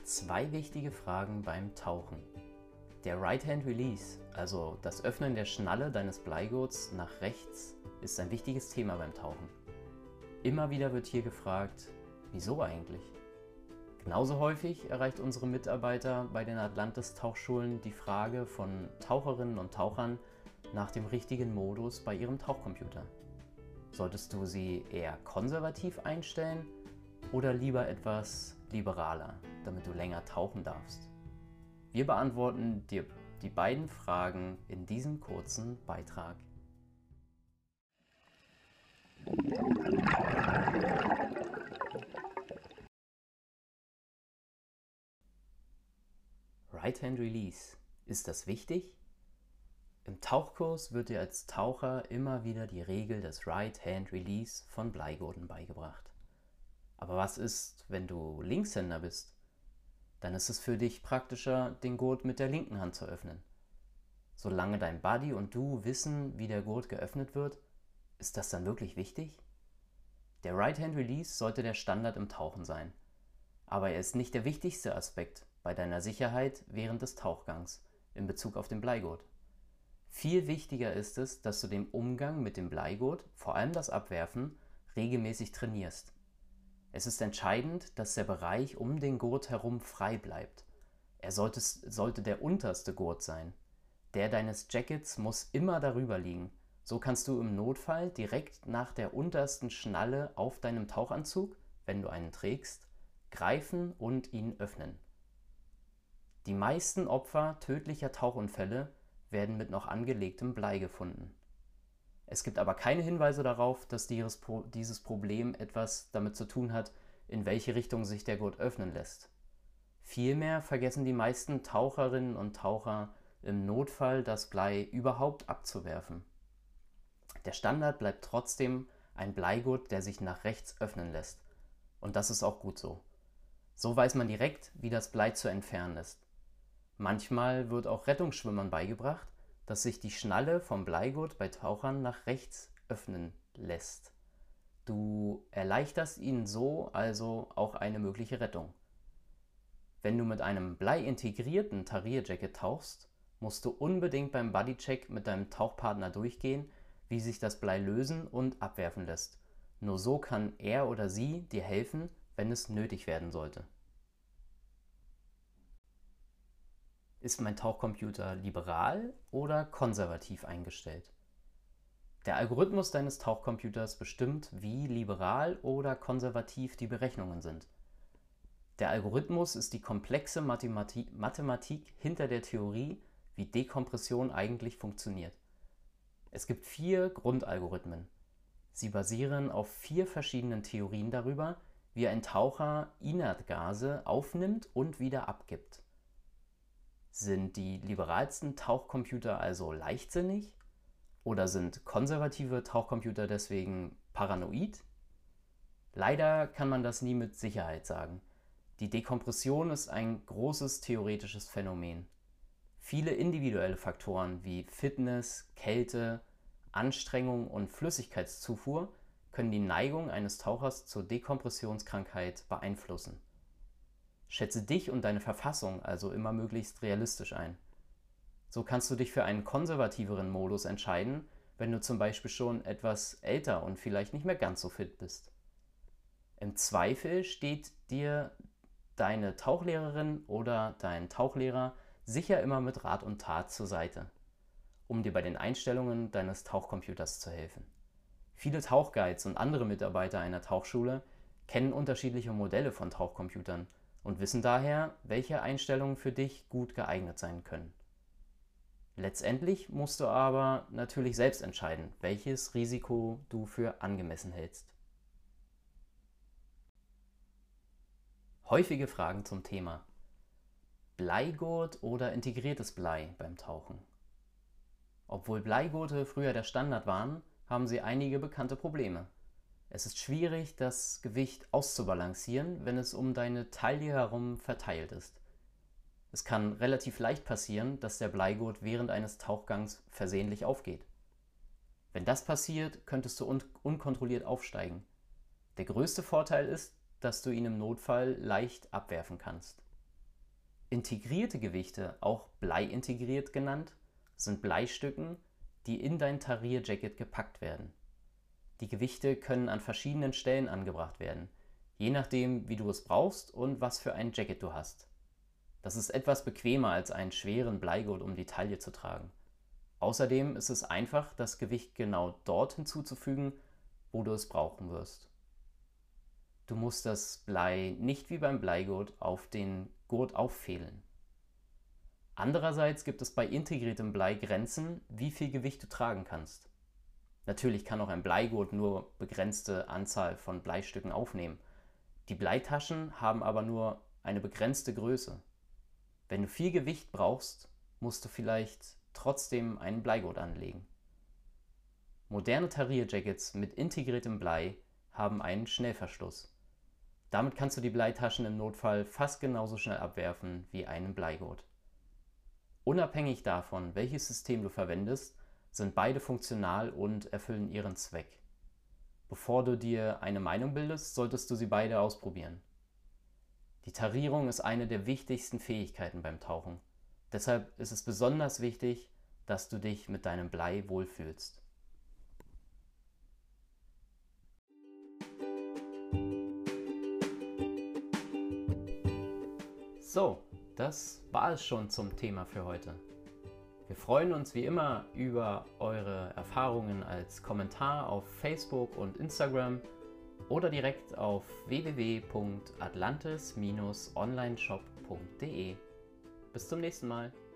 Zwei wichtige Fragen beim Tauchen. Der Right-Hand Release, also das Öffnen der Schnalle deines Bleigurts nach rechts, ist ein wichtiges Thema beim Tauchen. Immer wieder wird hier gefragt, wieso eigentlich? Genauso häufig erreicht unsere Mitarbeiter bei den Atlantis-Tauchschulen die Frage von Taucherinnen und Tauchern nach dem richtigen Modus bei ihrem Tauchcomputer. Solltest du sie eher konservativ einstellen oder lieber etwas liberaler, damit du länger tauchen darfst? Wir beantworten dir die beiden Fragen in diesem kurzen Beitrag. Right-Hand Release. Ist das wichtig? Im Tauchkurs wird dir als Taucher immer wieder die Regel des Right-Hand Release von Bleigurten beigebracht. Aber was ist, wenn du Linkshänder bist? Dann ist es für dich praktischer, den Gurt mit der linken Hand zu öffnen. Solange dein Buddy und du wissen, wie der Gurt geöffnet wird, ist das dann wirklich wichtig? Der Right-Hand Release sollte der Standard im Tauchen sein. Aber er ist nicht der wichtigste Aspekt bei deiner Sicherheit während des Tauchgangs in Bezug auf den Bleigurt. Viel wichtiger ist es, dass du den Umgang mit dem Bleigurt, vor allem das Abwerfen, regelmäßig trainierst. Es ist entscheidend, dass der Bereich um den Gurt herum frei bleibt. Er sollte der unterste Gurt sein. Der deines Jackets muss immer darüber liegen. So kannst du im Notfall direkt nach der untersten Schnalle auf deinem Tauchanzug, wenn du einen trägst, greifen und ihn öffnen. Die meisten Opfer tödlicher Tauchunfälle werden mit noch angelegtem Blei gefunden. Es gibt aber keine Hinweise darauf, dass dieses Problem etwas damit zu tun hat, in welche Richtung sich der Gurt öffnen lässt. Vielmehr vergessen die meisten Taucherinnen und Taucher im Notfall das Blei überhaupt abzuwerfen. Der Standard bleibt trotzdem ein Bleigurt, der sich nach rechts öffnen lässt. Und das ist auch gut so. So weiß man direkt, wie das Blei zu entfernen ist. Manchmal wird auch Rettungsschwimmern beigebracht, dass sich die Schnalle vom Bleigurt bei Tauchern nach rechts öffnen lässt. Du erleichterst ihnen so also auch eine mögliche Rettung. Wenn du mit einem bleiintegrierten Tarierjacket tauchst, musst du unbedingt beim Bodycheck mit deinem Tauchpartner durchgehen, wie sich das Blei lösen und abwerfen lässt. Nur so kann er oder sie dir helfen, wenn es nötig werden sollte. Ist mein Tauchcomputer liberal oder konservativ eingestellt? Der Algorithmus deines Tauchcomputers bestimmt, wie liberal oder konservativ die Berechnungen sind. Der Algorithmus ist die komplexe Mathematik hinter der Theorie, wie Dekompression eigentlich funktioniert. Es gibt 4 Grundalgorithmen. Sie basieren auf 4 verschiedenen Theorien darüber, wie ein Taucher Inertgase aufnimmt und wieder abgibt. Sind die liberalsten Tauchcomputer also leichtsinnig? Oder sind konservative Tauchcomputer deswegen paranoid? Leider kann man das nie mit Sicherheit sagen. Die Dekompression ist ein großes theoretisches Phänomen. Viele individuelle Faktoren wie Fitness, Kälte, Anstrengung und Flüssigkeitszufuhr können die Neigung eines Tauchers zur Dekompressionskrankheit beeinflussen. Schätze dich und deine Verfassung also immer möglichst realistisch ein. So kannst du dich für einen konservativeren Modus entscheiden, wenn du zum Beispiel schon etwas älter und vielleicht nicht mehr ganz so fit bist. Im Zweifel steht dir deine Tauchlehrerin oder dein Tauchlehrer sicher immer mit Rat und Tat zur Seite, um dir bei den Einstellungen deines Tauchcomputers zu helfen. Viele Tauchguides und andere Mitarbeiter einer Tauchschule kennen unterschiedliche Modelle von Tauchcomputern und wissen daher, welche Einstellungen für dich gut geeignet sein können. Letztendlich musst du aber natürlich selbst entscheiden, welches Risiko du für angemessen hältst. Häufige Fragen zum Thema: Bleigurt oder integriertes Blei beim Tauchen? Obwohl Bleigurte früher der Standard waren, haben sie einige bekannte Probleme. Es ist schwierig, das Gewicht auszubalancieren, wenn es um deine Taille herum verteilt ist. Es kann relativ leicht passieren, dass der Bleigurt während eines Tauchgangs versehentlich aufgeht. Wenn das passiert, könntest du unkontrolliert aufsteigen. Der größte Vorteil ist, dass du ihn im Notfall leicht abwerfen kannst. Integrierte Gewichte, auch bleiintegriert genannt, sind Bleistücken, die in dein Tarierjacket gepackt werden. Die Gewichte können an verschiedenen Stellen angebracht werden, je nachdem, wie du es brauchst und was für ein Jacket du hast. Das ist etwas bequemer als einen schweren Bleigurt um die Taille zu tragen. Außerdem ist es einfach, das Gewicht genau dort hinzuzufügen, wo du es brauchen wirst. Du musst das Blei nicht wie beim Bleigurt auf den Gurt auffädeln. Andererseits gibt es bei integriertem Blei Grenzen, wie viel Gewicht du tragen kannst. Natürlich kann auch ein Bleigurt nur begrenzte Anzahl von Bleistücken aufnehmen. Die Bleitaschen haben aber nur eine begrenzte Größe. Wenn du viel Gewicht brauchst, musst du vielleicht trotzdem einen Bleigurt anlegen. Moderne Tarierjackets mit integriertem Blei haben einen Schnellverschluss. Damit kannst du die Bleitaschen im Notfall fast genauso schnell abwerfen wie einen Bleigurt. Unabhängig davon, welches System du verwendest, sind beide funktional und erfüllen ihren Zweck. Bevor du dir eine Meinung bildest, solltest du sie beide ausprobieren. Die Tarierung ist eine der wichtigsten Fähigkeiten beim Tauchen. Deshalb ist es besonders wichtig, dass du dich mit deinem Blei wohlfühlst. So, das war es schon zum Thema für heute. Wir freuen uns wie immer über eure Erfahrungen als Kommentar auf Facebook und Instagram oder direkt auf www.atlantis-onlineshop.de. Bis zum nächsten Mal.